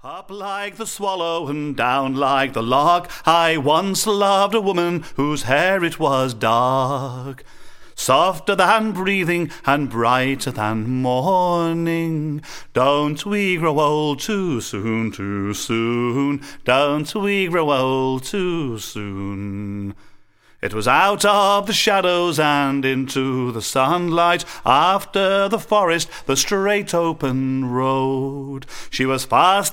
Up like the swallow and down like the lark, I once loved a woman whose hair it was dark. Softer than breathing and brighter than morning. Don't we grow old too soon, too soon? Don't we grow old too soon? It was out of the shadows and into the sunlight, after the forest, the straight open road. She was fast